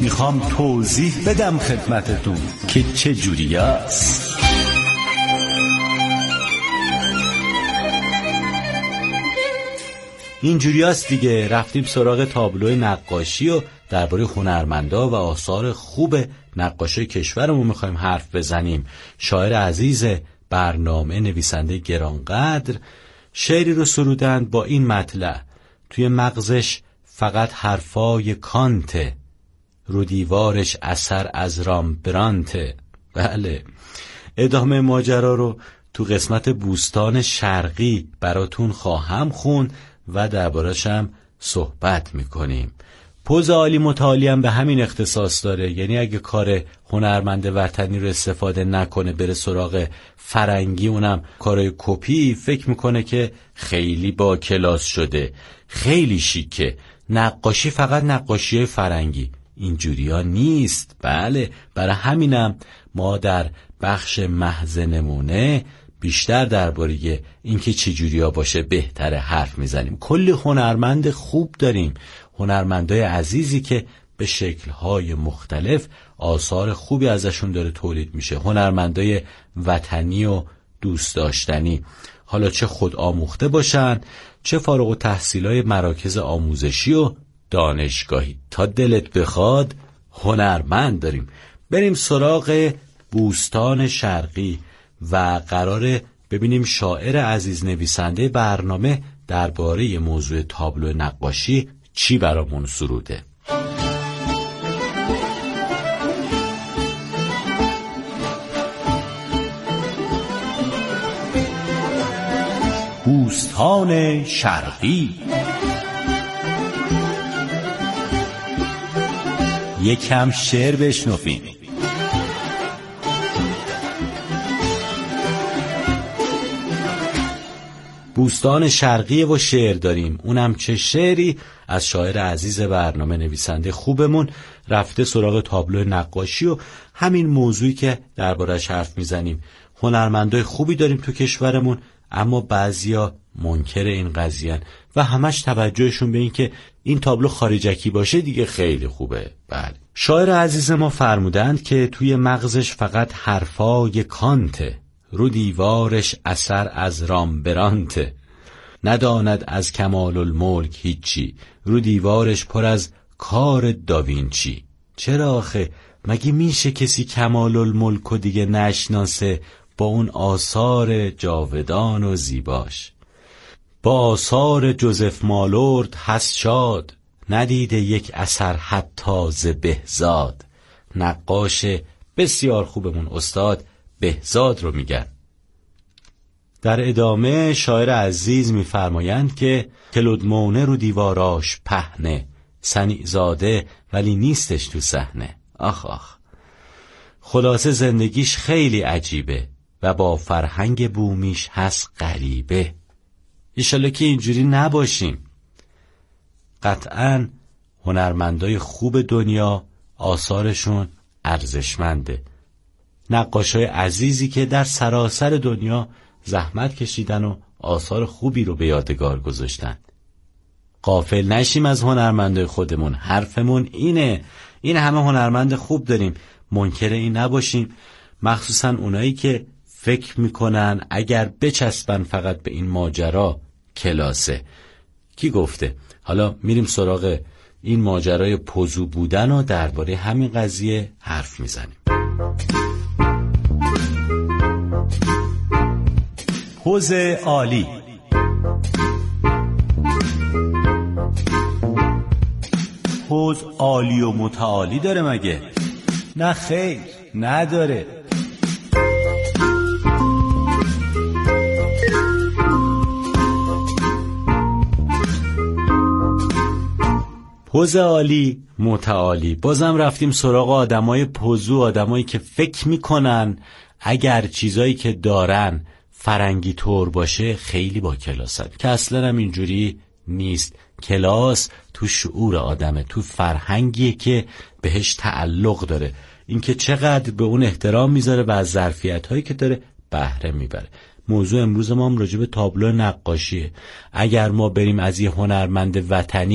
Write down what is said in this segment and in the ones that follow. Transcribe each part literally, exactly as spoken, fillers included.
میخوام توضیح بدم خدمتتون که چه جوری است. اینجوری است دیگه. رفتیم سراغ تابلو نقاشی و درباره هنرمندا و آثار خوب نقاشی کشورمون میخوایم حرف بزنیم. شاعر عزیز برنامه، نویسنده گرانقدر، شعری رو سرودند با این مطلع: توی مغزش فقط حرفای کانته، رو دیوارش اثر از رامبرانته. بله، ادامه ماجرا رو تو قسمت بوستان شرقی براتون خواهم خوند و درباره‌اش هم صحبت میکنیم. پوز عالی متعالی هم به همین اختصاص داره، یعنی اگه کار هنرمند وطنی رو استفاده نکنه بره سراغ فرنگی، اونم کارای کپی، فکر میکنه که خیلی با کلاس شده، خیلی شیکه. نقاشی فقط نقاشی فرنگی، اینجوری ها نیست. بله، برای همینم ما در بخش محض نمونه بیشتر درباره اینکه چه جوریا باشه بهتره حرف میزنیم. کلی هنرمند خوب داریم، هنرمندای عزیزی که به شکل‌های مختلف آثار خوبی ازشون داره تولید میشه، هنرمندای وطنی و دوست داشتنی، حالا چه خود آموخته باشن چه فارغ التحصیلای مراکز آموزشی و دانشگاهی. تا دلت بخواد هنرمند داریم. بریم سراغ بوستان شرقی و قراره ببینیم شاعر عزیز نویسنده برنامه درباره موضوع تابلو نقاشی چی برامون سروده. بوستان شرقی. یکم شعر بشنویم. بوستان شرقی و شعر داریم، اونم چه شعری از شاعر عزیز برنامه، نویسنده خوبمون، رفته سراغ تابلو نقاشی و همین موضوعی که درباره‌اش حرف میزنیم. هنرمندای خوبی داریم تو کشورمون، اما بعضیا منکر این قضیه‌ن و همش توجهشون به این که این تابلو خارجکی باشه دیگه خیلی خوبه. بله، شاعر عزیز ما فرمودند که توی مغزش فقط حرفای کانته، رو دیوارش اثر از رامبرانته، نداند از کمال الملک هیچی، رو دیوارش پر از کار داوینچی. چرا آخه؟ مگه میشه کسی کمال الملک و دیگه نشناسه با اون آثار جاودان و زیباش؟ با آثار جوزف مالورد هست شاد، ندیده یک اثر حتی ز بهزاد. نقاش بسیار خوبمون استاد بهزاد رو میگن. در ادامه شاعر عزیز میفرمایند که کلودمونه رو دیواراش پهنه، صنیع زاده ولی نیستش تو صحنه. آخ آخ، خلاصه زندگیش خیلی عجیبه و با فرهنگ بومیش هست غریبه. ایشالا که اینجوری نباشیم. قطعاً هنرمندای خوب دنیا آثارشون ارزشمنده، نقاشای عزیزی که در سراسر دنیا زحمت کشیدن و آثار خوبی رو به یادگار گذاشتن. غافل نشیم از هنرمندای خودمون، حرفمون اینه. این همه هنرمند خوب داریم، منکر این نباشیم، مخصوصا اونایی که فکر میکنن اگر بچسبن فقط به این ماجرا کلاسه. کی گفته؟ حالا میریم سراغ این ماجرای پوزو بودن و درباره همین قضیه حرف میزنیم. پوز عالی. پوز عالی و متعالی داره مگه؟ نه خیر، نداره. پوز عالی متعالی. بازم رفتیم سراغ آدمای پوزو، آدمایی که فکر میکنن اگر چیزایی که دارن فرنگی طور باشه خیلی با کلاسن، که اصلا هم اینجوری نیست. کلاس تو شعور آدمه، تو فرهنگیه که بهش تعلق داره، اینکه چقدر به اون احترام میذاره و از ظرفیت‌هایی که داره بهره میبره. موضوع امروز ما هم راجع به تابلو نقاشیه. اگر ما بریم از یه هنرمند وطنی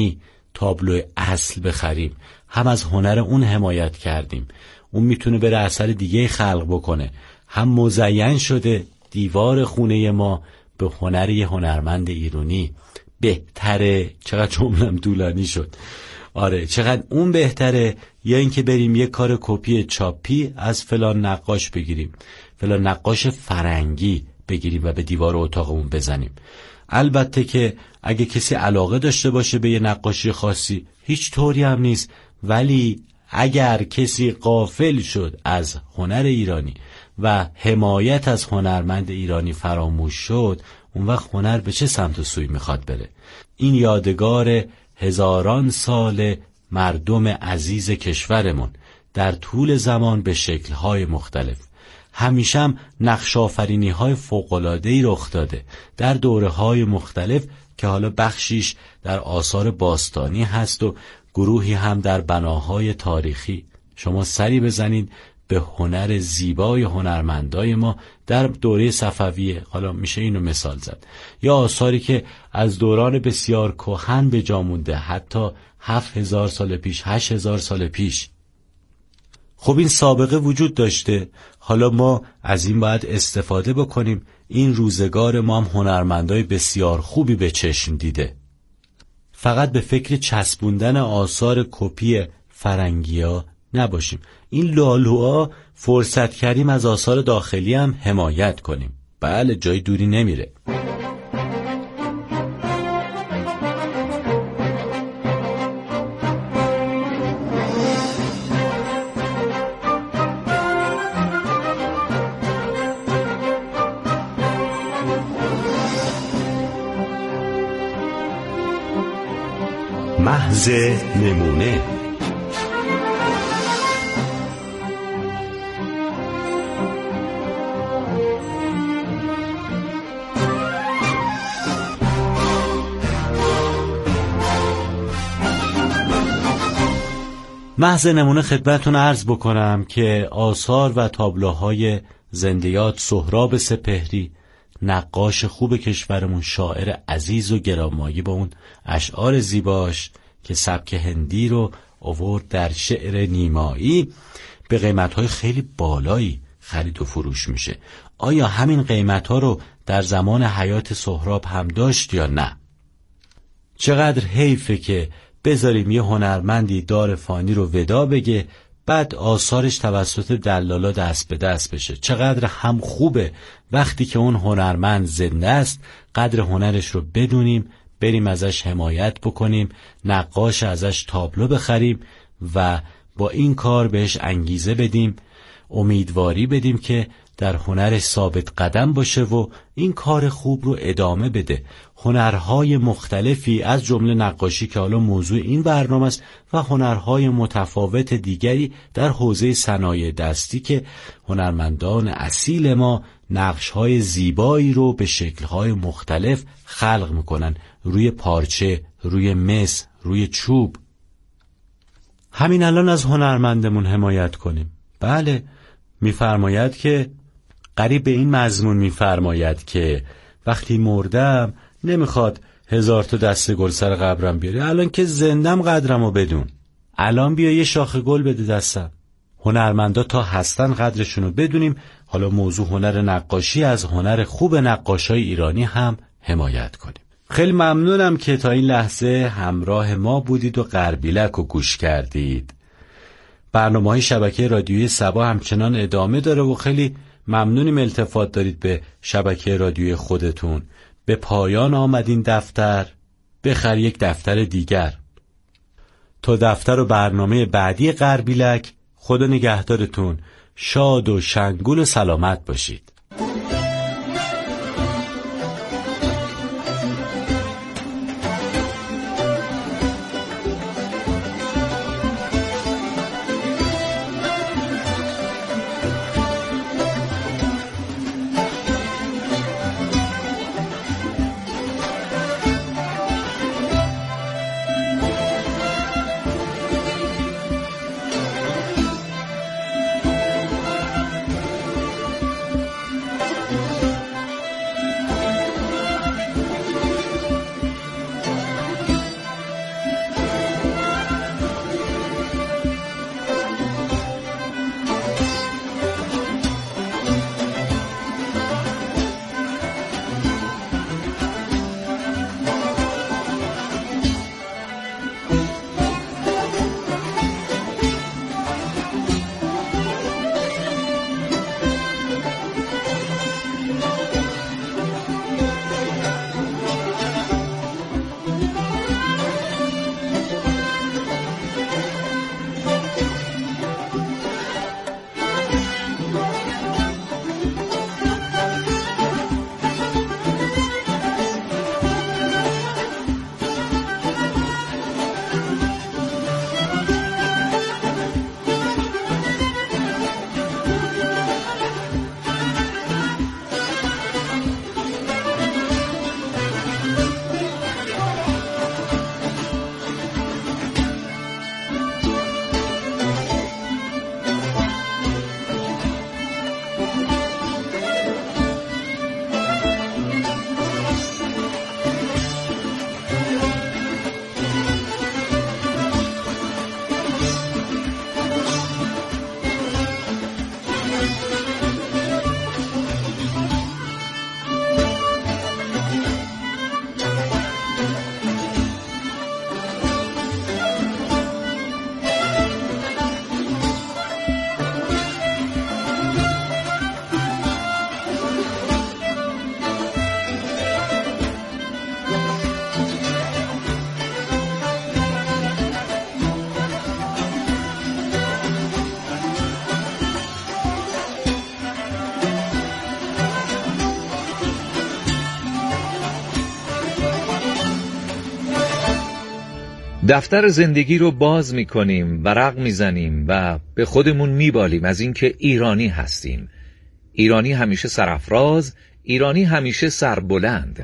تابلو اصل بخریم، هم از هنر اون حمایت کردیم. اون میتونه بره اثر دیگه خلق بکنه. هم مزین شده دیوار خونه ما به هنر یه هنرمند ایرانی. بهتره. چقدر جملم طولانی شد. آره چقدر اون بهتره یا اینکه بریم یه کار کپی چاپی از فلان نقاش بگیریم، فلان نقاش فرنگی بگیریم و به دیوار اتاقمون بزنیم. البته که اگه کسی علاقه داشته باشه به یه نقاشی خاصی هیچ طوری هم نیست، ولی اگر کسی غافل شد از هنر ایرانی و حمایت از هنرمند ایرانی فراموش شد، اون وقت هنر به چه سمت و سوی میخواد بره؟ این یادگار هزاران سال مردم عزیز کشورمون در طول زمان به شکل‌های مختلف همیشه هم نقش آفرینی‌های فوق‌العاده‌ای رخ داده در دوره‌های مختلف که حالا بخشیش در آثار باستانی هست و گروهی هم در بناهای تاریخی. شما سری بزنید به هنر زیبای هنرمندای ما در دوره صفویه، حالا میشه اینو مثال زد، یا آثاری که از دوران بسیار کهن به جا مونده، حتی هفت هزار سال پیش، هشت هزار سال پیش. خب این سابقه وجود داشته، حالا ما از این باید استفاده بکنیم. این روزگار ما هم هنرمندای بسیار خوبی به چشم دیده. فقط به فکر چسبوندن آثار کپی فرنگیا نباشیم. این لالوها فرصت کردیم از آثار داخلی هم حمایت کنیم. بله جای دوری نمیره. محض نمونه. محض نمونه خدمتتون عرض بکنم که آثار و تابلوهای زندیات سهراب سپهری، نقاش خوب کشورمون، شاعر عزیز و گرانمایه با اون اشعار زیباش که سبک هندی رو آورد در شعر نیمایی، به قیمت‌های خیلی بالایی خرید و فروش میشه. آیا همین قیمت‌ها رو در زمان حیات سهراب هم داشت یا نه؟ چقدر حیفه که بذاریم یه هنرمندی دار فانی رو ودا بگه، بعد آثارش توسط دلالا دست به دست بشه. چقدر هم خوبه وقتی که اون هنرمند زنده است قدر هنرش رو بدونیم، بریم ازش حمایت بکنیم، نقاش ازش تابلو بخریم و با این کار بهش انگیزه بدیم، امیدواری بدیم که در هنرش ثابت قدم باشه و این کار خوب رو ادامه بده. هنرهای مختلفی از جمله نقاشی که حالا موضوع این برنامه است و هنرهای متفاوت دیگری در حوزه صنایع دستی که هنرمندان اصیل ما نقشهای زیبایی رو به شکلهای مختلف خلق میکنن، روی پارچه، روی مس، روی چوب. همین الان از هنرمندمون حمایت کنیم. بله، میفرماید که قریب به این مضمون میفرماید که وقتی مردم نمیخواد هزار تا دسته گل سر قبرم بیاری، الان که زندم قدرمو بدون، الان بیا یه شاخه گل بده دستم. هنرمندا تا هستن قدرشونو بدونیم. حالا موضوع هنر نقاشی، از هنر خوب نقاشای ایرانی هم حمایت کنیم. خیلی ممنونم که تا این لحظه همراه ما بودید و غربیلک رو گوش کردید. برنامه‌های شبکه رادیویی صبا همچنان ادامه داره و خیلی ممنونیم التفات دارید به شبکه رادیویی خودتون. به پایان آمد این دفتر، بخر یک دفتر دیگر. تا دفتر و برنامه بعدی غربیلک، خدا نگهدارتون، شاد و شنگول و سلامت باشید. دفتر زندگی رو باز میکنیم، ورق میزنیم و به خودمون میبالیم از اینکه ایرانی هستیم. ایرانی همیشه سرافراز، ایرانی همیشه سربلند.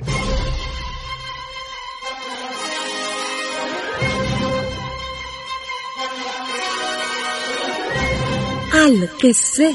القصه.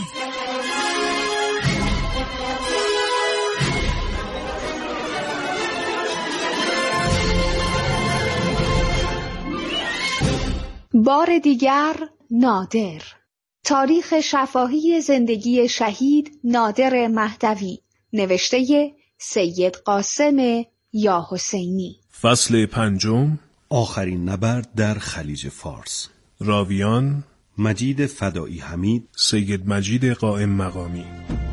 بار دیگر نادر. تاریخ شفاهی زندگی شهید نادر مهدوی، نوشته سید قاسم یا حسینی. فصل پنجم. آخرین نبرد در خلیج فارس. راویان: مجید فدایی حمید، سید مجید قائم مقامی.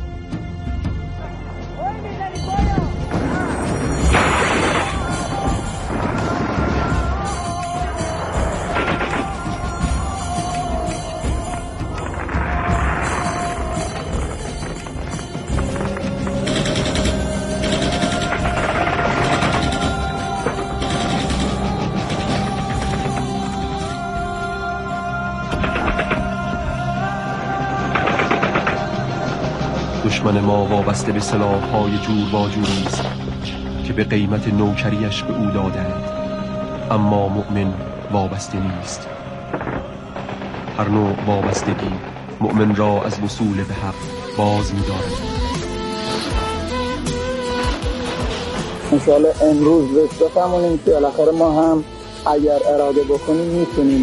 دشمن ما وابسته به سلاح‌های جور و جوری است که به قیمت نوکریش به او دادند، اما مؤمن وابسته نیست. هر نوع وابستگی مؤمن را از وصول به حق باز می‌دارد. انشاءالله امروز بس بفهمونیم که بالاخره ما هم اگر اراده بکنیم میتونیم.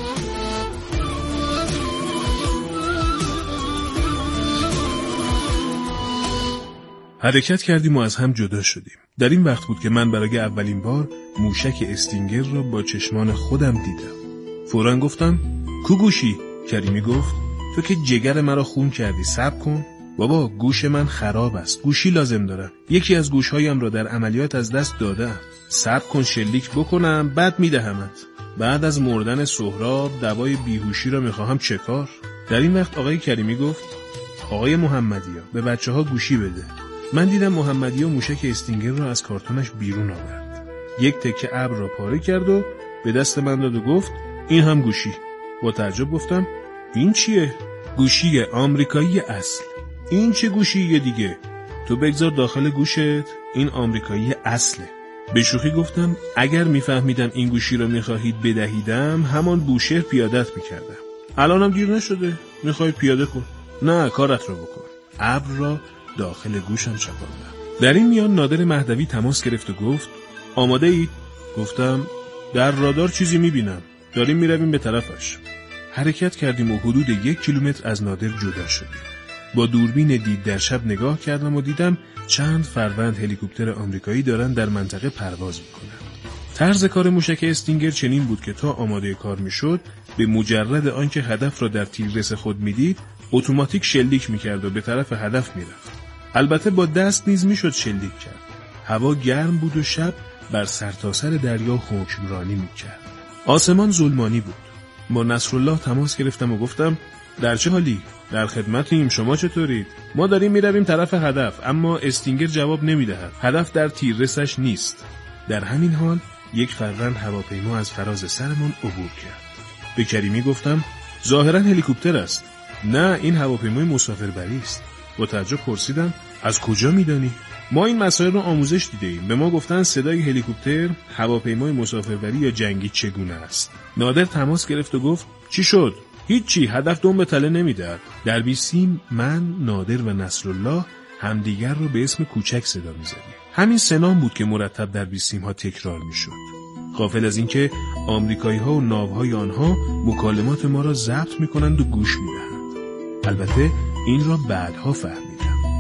حرکت کردیم و از هم جدا شدیم. در این وقت بود که من برای اولین بار موشک استینگر را با چشمان خودم دیدم. فوراً گفتم کو گوشی؟ کریمی گفت تو که جگر مرا خون کردی، صبر کن. بابا گوش من خراب است، گوشی لازم دارم. یکی از گوشهایم را در عملیات از دست دادم. صبر کن شلیک بکنم بعد میدهمت. بعد از مردن سهراب دوای بیهوشی را میخواهم چکار؟ در این وقت آقای کریمی گفت آقای محمدیا به بچه ها گوشی بده. من دیدم محمدی و موشک استینگر را از کارتونش بیرون آورد. یک تکه ابر را پاره کرد و به دست من داد و گفت این هم گوشی. با تعجب گفتم این چیه؟ گوشی آمریکایی اصل. این چه گوشیه دیگه؟ تو بگذار داخل گوشت، این آمریکایی اصله. به شوخی گفتم اگر میفهمیدم این گوشی را میخواهید بدهیدم همان بوشهر پیادت میکردم. الانم دیر نشده، میخوای پیاده کن. نه کارت را بکن. ابر را داخل گوشم چپاندم. در این میان نادر مهدوی تماس گرفت و گفت آماده اید؟ گفتم در رادار چیزی میبینم، داریم میرویم به طرفش. حرکت کردیم و حدود یک کیلومتر از نادر جدا شدیم. با دوربین دید در شب نگاه کردم و دیدم چند فروند هلیکوپتر آمریکایی دارن در منطقه پرواز میکنن. طرز کار موشک استینگر چنین بود که تا آماده کار میشد به مجرد آنکه هدف را در تیررس خود میدید اتوماتیک شلیک میکرد و به طرف هدف میرفت. البته با دست نیز میشد شلیک کرد. هوا گرم بود و شب بر سرتاسر دریا حکمرانی میکرد. آسمان ظلمانی بود. با نصرالله تماس گرفتم و گفتم در چه حالی؟ در خدمتیم، شما چطورید؟ ما داریم میرویم طرف هدف، اما استینگر جواب نمیدهد. هدف در تیررسش نیست. در همین حال یک فروند هواپیما از فراز سرمان عبور کرد. به کریمی گفتم ظاهرا هلیکوپتر است. نه این هواپیمای مسافربری است. با تعجب پرسیدم از کجا میدانی؟ ما این مسائل رو آموزش دیدیم. به ما گفتن صدای هلیکوپتر، هواپیمای مسافربری یا جنگی چگونه است. نادر تماس گرفت و گفت چی شد؟ هیچی، هدف دم به تله نمیدهد. در بیسیم من، نادر و نصرالله همدیگر رو به اسم کوچک صدا می‌زدیم. همین سنام بود که مرتب در بیسیم ها تکرار میشد. غافل از اینکه آمریکایی‌ها و ناوهای آنها مکالمات ما را ضبط می‌کنند و گوش می‌دهند. البته این را بعدها فهمیدم.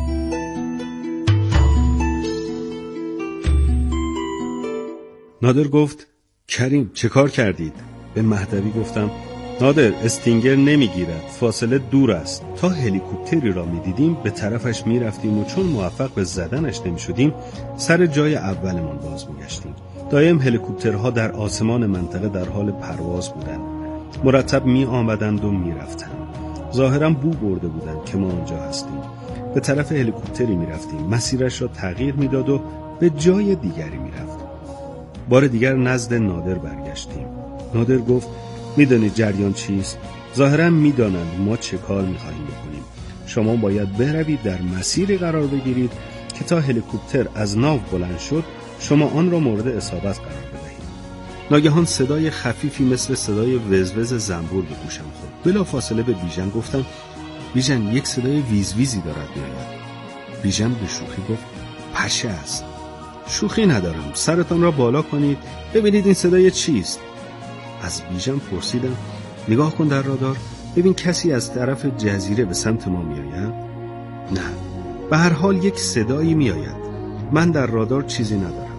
نادر گفت کریم چه کار کردید؟ به مهدوی گفتم نادر استینگر نمیگیرد، فاصله دور است. تا هلیکوپتری را میدیدیم به طرفش میرفتیم و چون موفق به زدنش نمیشدیم سر جای اولمان باز میگشتیم. دایم هلیکوپترها در آسمان منطقه در حال پرواز بودند. مرتب می آمدند و می رفتند. ظاهرا بو برده بودند که ما اونجا هستیم. به طرف هلیکوپتری می رفتیم. مسیرش را تغییر می داد و به جای دیگری می رفت. بار دیگر نزد نادر برگشتیم. نادر گفت میدونید جریان چیست؟ ظاهرا میدانند ما چه کار میخواهیم بکنیم. شما باید بروید در مسیری قرار بگیرید که تا هلیکوپتر از ناو بلند شد شما آن را مورد اصابت قرار بدهید. ناگهان صدای خفیفی مثل صدای وزوز زنبور به گوشم خورد. بلا فاصله به بیژن گفتم بیژن یک صدای ویز ویزی دارد میآید. بیژن به شوخی گفت پشه است. شوخی ندارم، سرتان را بالا کنید ببینید این صدای چیست. از بیژن پرسیدم نگاه کن در رادار ببین کسی از طرف جزیره به سمت ما میآید؟ نه، به هر حال یک صدایی میآید. من در رادار چیزی ندارم.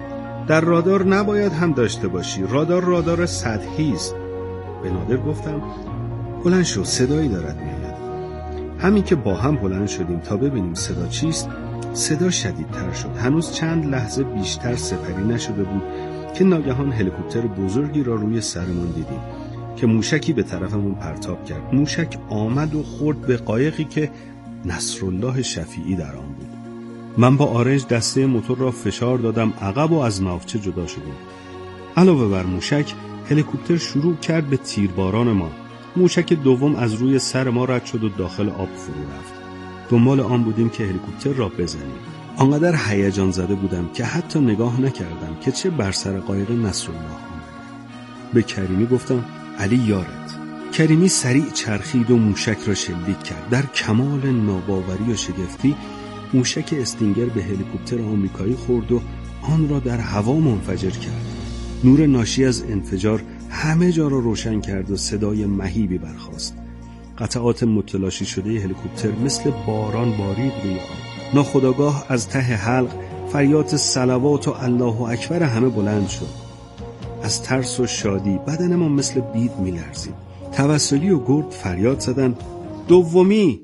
در رادار نباید هم داشته باشی، رادار رادار سطحی است. به نادر گفتم بلند شو، صدایی دارد میآید. همین که با هم بلند شدیم تا ببینیم صدا چیست، صدا شدیدتر شد. هنوز چند لحظه بیشتر سپری نشده بود که ناگهان هلیکوپتر بزرگی را روی سرمان دیدیم که موشکی به طرفمون پرتاب کرد. موشک آمد و خورد به قایقی که نصرالله شفیعی در آن بود. من با آرنج دسته موتور را فشار دادم عقب و از ناوچه جدا شدیم. علاوه بر موشک، هلیکوپتر شروع کرد به تیرباران ما. موشک دوم از روی سر ما رد شد و داخل آب فرو رفت. دنبال آن بودیم که هلیکوپتر را بزنیم. آنقدر هیجان زده بودم که حتی نگاه نکردم که چه بر سر قایق نصرالله آمده. به کریمی گفتم علی یارت. کریمی سریع چرخید و موشک را شلیک کرد. در کمال ناباوری و شگفتی موشک استینگر به هلیکوپتر آمریکایی خورد و آن را در هوا منفجر کرد. نور ناشی از انفجار همه جا را روشن کرد و صدای مهیبی برخاست. قطعات متلاشی شده هلیکوپتر مثل باران بارید روی آب. ناخودآگاه از ته حلق فریاد صلوات و الله اکبر همه بلند شد. از ترس و شادی بدن ما مثل بید می‌لرزید. توسلی و گرد فریاد زدن دومی.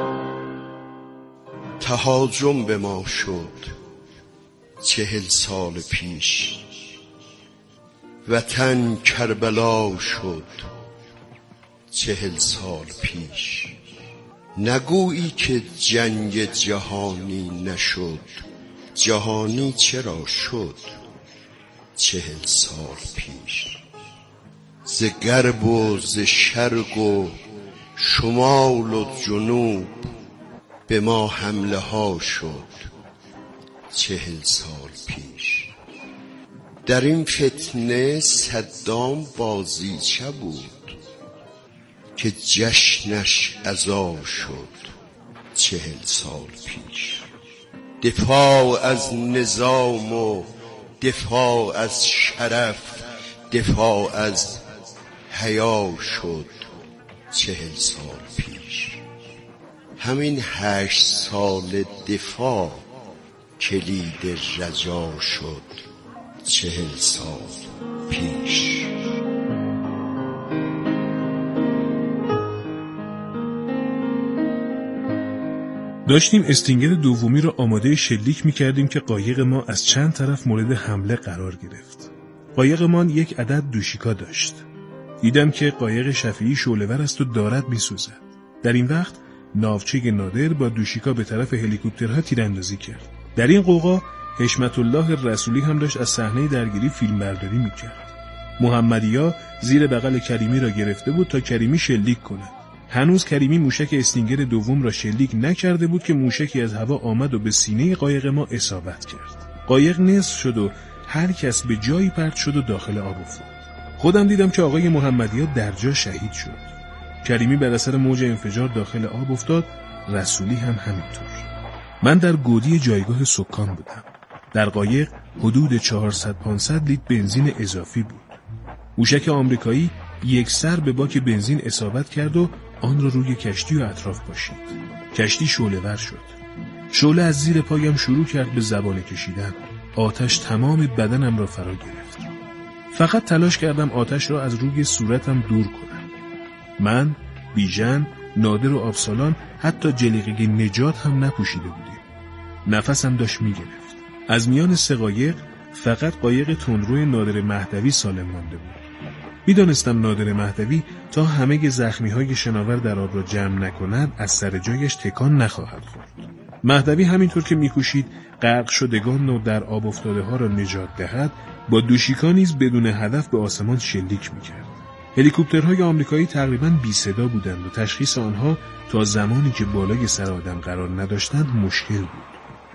تهاجم به ما شد چهل سال پیش، وطن کربلا شد چهل سال پیش. نگویی که جنگ جهانی نشد، جهانی چرا شد چهل سال پیش. ز غرب و ز شرق و شمال و جنوب به ما حمله ها شد چهل سال پیش. در این فتنه صدام بازیچه بود که جشنش عزا شد چهل سال پیش. دفاع از نظام و دفاع از شرف، دفاع از حیا شد چهل سال پیش. همین هشت سال دفاع کلید رجا شد چهل سال پیش. داشتیم استینگر دومی را آماده شلیک می کردیم که قایق ما از چند طرف مورد حمله قرار گرفت. قایقمان یک عدد دوشیکا داشت. دیدم که قایق شفیعی شعله‌ور است و دارد می سوزد. در این وقت ناوچه نادر با دوشیکا به طرف هلیکوپترها تیراندازی کرد. در این قوقا حشمت الله رسولی هم داشت از صحنه درگیری فیلم برداری می کرد. محمدیا زیر بغل کریمی را گرفته بود تا کریمی شلیک کند. هنوز کریمی موشک استینگر دوم را شلیک نکرده بود که موشکی از هوا آمد و به سینه قایق ما اصابت کرد. قایق نصف شد و هر کس به جایی پرت شد و داخل آب افتاد. خودم دیدم که آقای محمدیا در جا شهید شد. کریمی بر اثر موج انفجار داخل آب افتاد، رسولی هم همینطور. من در گودی جایگاه سکان بودم. در قایق حدود چهارصد پانصد لیتر بنزین اضافی بود. موشک آمریکایی یک سر به باک بنزین اصابت کرد و آن را روی کشتی و اطراف پاشید. کشتی شعله‌ور شد. شعله از زیر پایم شروع کرد به زباله کشیدن. آتش تمام بدنم را فرا گرفت. فقط تلاش کردم آتش را از روی صورتم دور کنم. من، بیژن، نادر و آبسالان حتی جلیقه نجات هم نپوشیده بودیم. نفسم داشت میگرفت. از میان سه قایق فقط قایق تندروی نادر مهدوی سالم مانده بود. میدانستم نادر مهدوی تا همه زخمی‌های شناور در آب را جمع نکند از سر جایش تکان نخواهد خورد. مهدوی همینطور که میکوشید غرق شدگان و در آب افتاده ها را نجات دهد، با دوشیکا نیز بدون هدف به آسمان شلیک میکرد. هلیکوپترهای آمریکایی تقریباً بی صدا بودند و تشخیص آنها تا زمانی که بالای سر آدم قرار نداشتند مشکل بود.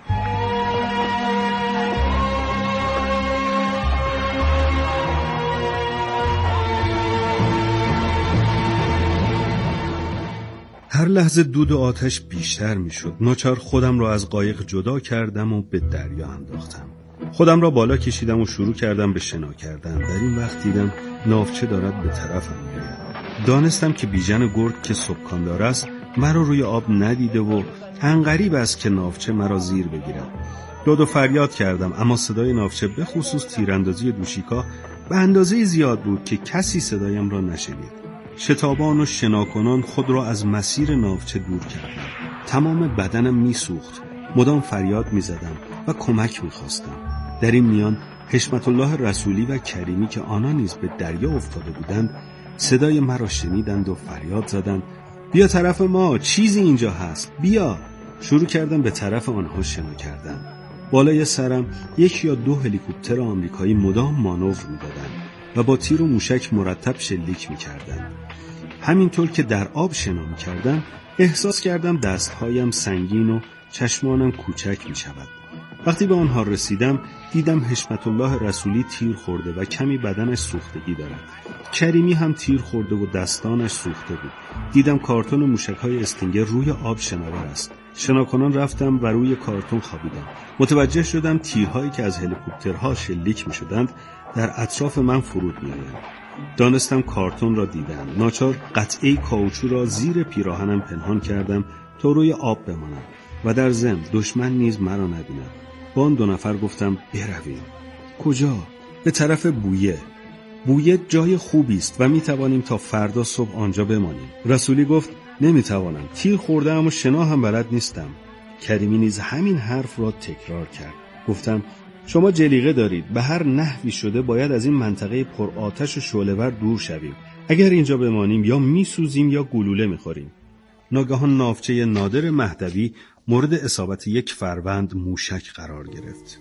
هر لحظه دود و آتش بیشتر میشد. ناچار خودم را از قایق جدا کردم و به دریا انداختم. خودم را بالا کشیدم و شروع کردم به شنا کردن. در این وقت دیدم ناوچه دارد به طرفم میآید. دانستم که بیژن گرد که سکاندار است مرا روی آب ندیده و عنقریب است که ناوچه مرا زیر بگیرد. داد و فریاد کردم، اما صدای ناوچه به خصوص تیراندازی دوشیکا به اندازه زیاد بود که کسی صدایم را نشنید. شتابان و شناکنان خود را از مسیر ناوچه دور کردم. تمام بدنم میسوخت. مدام فریاد میزدم و کمک میخواستم. در این میان حشمت الله رسولی و کریمی که آنها نیز به دریا افتاده بودند صدای مرا شنیدند و فریاد زدند بیا طرف ما، چیزی اینجا هست، بیا. شروع کردم به طرف آنها شنا کردن. بالای سرم یک یا دو هلیکوپتر آمریکایی مدام مانور میدادند و با تیر و موشک مرتب شلیک میکردند. همینطور که در آب شنا میکردم احساس کردم دستهایم سنگین و چشمانم کوچک میشود. وقتی به آنها رسیدم دیدم حشمت الله رسولی تیر خورده و کمی بدنش سوختگی دارد. کریمی هم تیر خورده و دستانش سوخته بود. دیدم کارتون موشک‌های استینگر روی آب شناور است. شناکنان رفتم و روی کارتون خوابیدم. متوجه شدم تیرهایی که از هلیکوپترها شلیک می‌شدند در اطراف من فرود می‌آیند. دانستم کارتون را دیدم. ناچار قطعه کاوچو را زیر پیراهنم پنهان کردم تا روی آب بمانم و در ضمن دشمن نیز مرا نبیند. با آن دو نفر گفتم برویم. کجا؟ به طرف بویه. بویه جای خوبی است و می توانیم تا فردا صبح آنجا بمانیم. رسولی گفت نمی توانم. تیر خورده ام و شنا هم بلد نیستم. کریمی نیز همین حرف را تکرار کرد. گفتم شما جلیقه دارید. به هر نحوی شده باید از این منطقه پر آتش و شعله‌ور دور شویم. اگر اینجا بمانیم یا میسوزیم یا گلوله میخوریم. ناگهان ناوچه نادر مهدوی مورد اصابت یک فروند موشک قرار گرفت.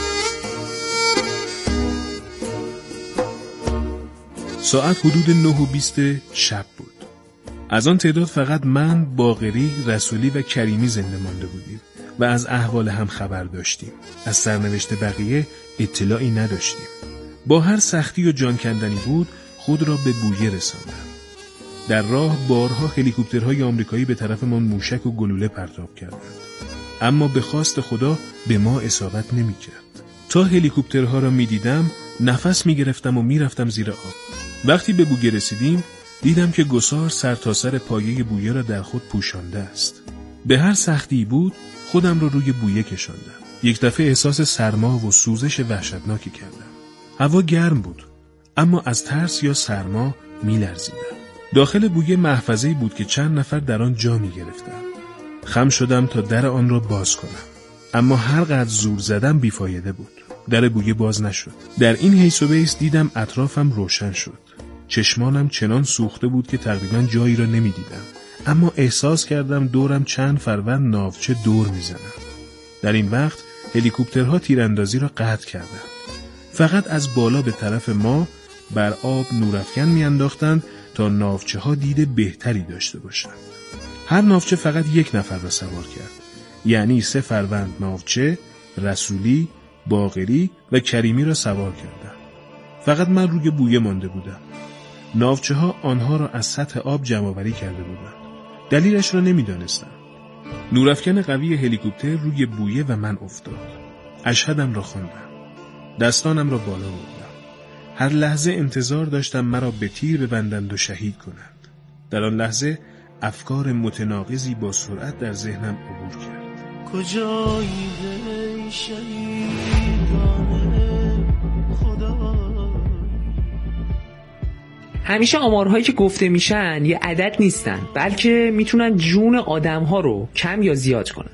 ساعت حدود نه و بیست شب بود. از آن تعداد فقط من، باقری، رسولی و کریمی زنده مانده بودیم و از احوال هم خبر داشتیم. از سرنوشت بقیه اطلاعی نداشتیم. با هر سختی و جان کندنی بود خود را به بویه رساندم. در راه بارها هلیکوپترهای آمریکایی به طرفمان موشک و گلوله پرتاب کردند، اما به خواست خدا به ما اصابت نمی‌کرد. تا هلیکوپترها را می‌دیدم نفس می‌گرفتم و می‌رفتم زیر آب. وقتی به بویه رسیدیم دیدم که گسار سر تا سر پایه بویه را در خود پوشانده است. به هر سختی بود خودم را روی بویه کشاندم. یک دفعه احساس سرما و سوزش وحشتناکی کردم. هوا گرم بود، اما از ترس یا سرما می‌لرزیدم. داخل بویه محفظه‌ای بود که چند نفر در آن جا می‌گرفتند. خم شدم تا در آن را باز کنم، اما هر قدر زور زدم بیفایده بود. در بویه باز نشد. در این حیث و بیس دیدم اطرافم روشن شد. چشمانم چنان سوخته بود که تقریباً جایی را نمی‌دیدم، اما احساس کردم دورم چند فروند ناوچه دور می‌زنند. در این وقت هلیکوپترها تیراندازی را قطع کردند. فقط از بالا به طرف ما بر آب نورافکن می‌انداختند تا ناوچه ها دید بهتری داشته باشند. هر ناوچه فقط یک نفر را سوار کرد، یعنی سه فروند ناوچه، رسولی، باقری و کریمی را سوار کردند. فقط من روی بویه مانده بودم. ناوچه ها آنها را از سطح آب جمع‌آوری کرده بودند. دلیلش را نمی‌دانستم. نورافکن قوی هلیکوپتر روی بویه و من افتاد. اشهدم را خواندم. دستانم را بالا بردم. هر لحظه انتظار داشتم مرا به تیر ببندند و شهید کنند. در آن لحظه افکار متناقضی با سرعت در ذهنم عبور کرد. کجایی ای شهیدان خدا؟ همیشه آمارهایی که گفته میشن یه عدد نیستن، بلکه میتونن جون آدمها رو کم یا زیاد کنن.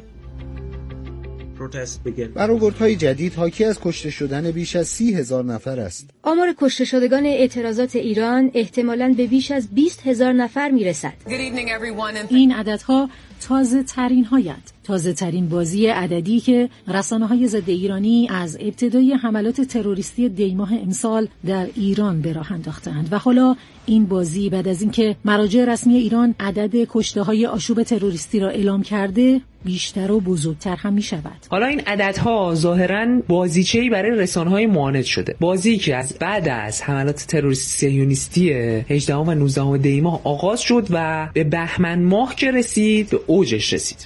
برآوردهای جدید حاکی از کشته شدن بیش از سی هزار نفر است. آمار کشته شدگان اعتراضات ایران احتمالاً به بیش از بیست هزار نفر میرسد. این عددها تازه ترین هایند. تازه ترین بازی عددی که رسانه‌های ضد ایرانی از ابتدای حملات تروریستی دیماه امسال در ایران به راه انداختند و حالا این بازی بعد از اینکه مراجع رسمی ایران عدد کشته‌های آشوب تروریستی را اعلام کرده بیشتر و بزرگتر هم می شود. حالا این عددها ظاهراً بازیچه‌ای برای رسانه‌های معاند شده. بازی که از بعد از حملات تروریستی صهیونیستی هجدهم و نوزدهم دی ماه آغاز شد و به بهمن ماه که رسید به اوجش رسید.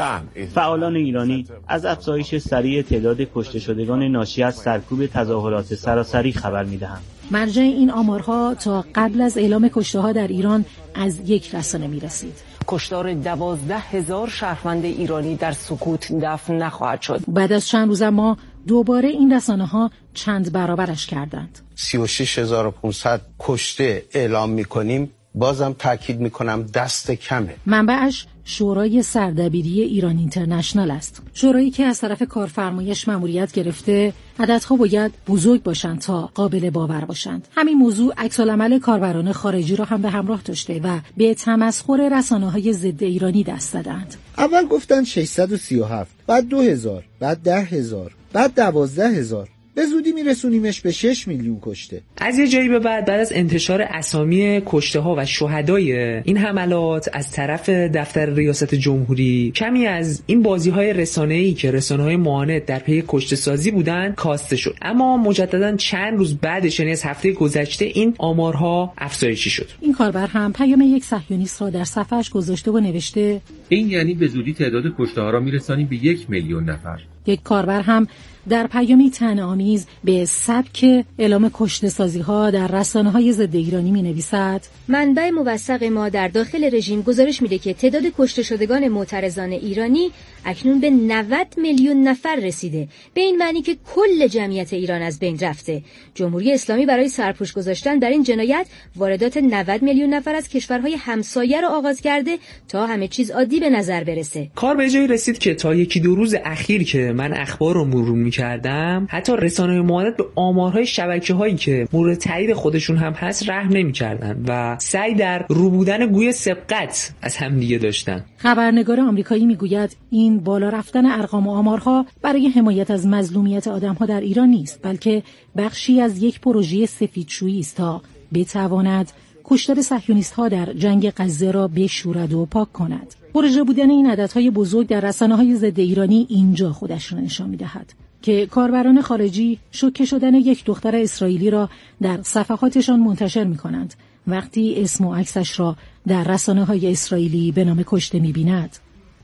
فعالان ایرانی از افزایش سریع تعداد کشته شدگان ناشی از سرکوب تظاهرات سراسری خبر می‌دهند. مرجع این آمارها تا قبل از اعلام کشته‌ها در ایران از یک رسانه می‌رسید. کشتار دوازده هزار شهروند ایرانی در سکوت دفن نخواهد شد. بعد از چند روز اما دوباره این رسانه‌ها چند برابرش کردند. سی و شش هزار و پانصد کشته اعلام می‌کنیم. بازم تاکید می‌کنم دست کمه. منبعش شورای سردبیری ایران اینترنشنال است. شورایی که از طرف کارفرمایش مأموریت گرفته عددها باید بزرگ باشند تا قابل باور باشند. همین موضوع عکس‌العمل کاربران خارجی را هم به همراه داشته و به تمسخر رسانه‌های ضد ایرانی دست زدند. اول گفتن ششصد و سی و هفت، بعد دو هزار، بعد ده هزار، بعد دوازده هزار. به زودی میرسونیمش به شش میلیون کشته. از یه جایی به بعد بعد از انتشار اسامی کشته ها و شهدای این حملات از طرف دفتر ریاست جمهوری، کمی از این بازی های رسانه‌ای که رسانه های معاند در پی کشته سازی بودن کاسته شد. اما مجددا چند روز بعدش، یعنی از هفته گذشته، این آمارها افزایشی شد. این کاربر هم پیام یک صهیونیست را در صفحه‌اش گذاشته و نوشته این یعنی به زودی تعداد کشته ها را میرسانیم به یک میلیون نفر. یک کاربر هم در پیامی طعنه‌آمیز به سبک اعلام کشته سازی ها در رسانه های ضد ایرانی می نویسد: منبع موثق ما در داخل رژیم گزارش میده که تعداد کشته شدگان معترضان ایرانی اکنون به نود میلیون نفر رسیده. به این معنی که کل جمعیت ایران از بین رفته. جمهوری اسلامی برای سرپوش گذاشتن در این جنایت واردات نود میلیون نفر از کشورهای همسایه را آغاز کرده تا همه چیز عادی به نظر برسه. کار به جایی رسید که تا یکی دو روز اخیر که من اخبار رو مرور می‌کردم، حتی رسانه‌های معاند به آمارهای شبکه‌هایی که مورد تایید خودشون هم هست رحم نمی‌کردن و سعی در رو بودن گوی سبقت از هم دیگه داشتن. خبرنگار آمریکایی میگوید این بالا رفتن ارقام و آمارها برای حمایت از مظلومیت آدم‌ها در ایران نیست، بلکه بخشی از یک پروژه سفیدشویی است تا بتواند کشتار صهیونیست‌ها در جنگ غزه را بشورد و پاک کند. پروژه بودن این عددهای بزرگ در رسانه‌های ضد ایرانی اینجا خودش را نشان می‌دهد که کاربران خارجی شوکه شدن یک دختر اسرائیلی را در صفحاتشان منتشر می‌کنند وقتی اسم و عکسش را در رسانه‌های اسرائیلی به نام کشته می‌بیند.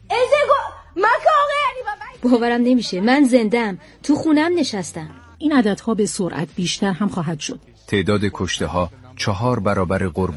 باورم نمیشه، من زنده‌ام، تو خونم نشستم. این عددها به سرعت بیشتر هم خواهد شد. تعداد کشته‌ها چهار برابر قربان